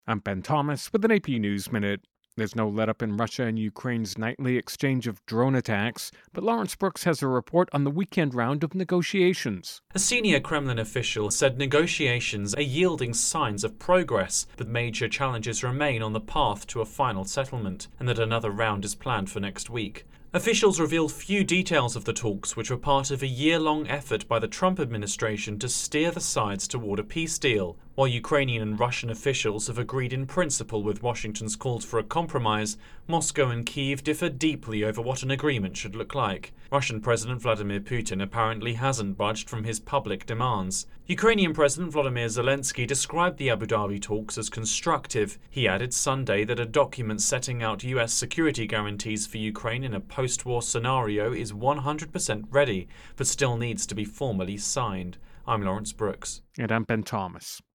I'm Ben Thomas with an AP News Minute. There's no let-up in Russia and Ukraine's nightly exchange of drone attacks, but Lawrence Brooks has a report on the weekend round of negotiations. A senior Kremlin official said negotiations are yielding signs of progress, but major challenges remain on the path to a final settlement, and that another round is planned for next week. Officials revealed few details of the talks, which were part of a year-long effort by the Trump administration to steer the sides toward a peace deal. While Ukrainian and Russian officials have agreed in principle with Washington's calls for a compromise, Moscow and Kyiv differ deeply over what an agreement should look like. Russian President Vladimir Putin apparently hasn't budged from his public demands. Ukrainian President Volodymyr Zelensky described the Abu Dhabi talks as constructive. He added Sunday that a document setting out US security guarantees for Ukraine in a post-war scenario is 100% ready, but still needs to be formally signed. I'm Lawrence Brooks. And I'm Ben Thomas.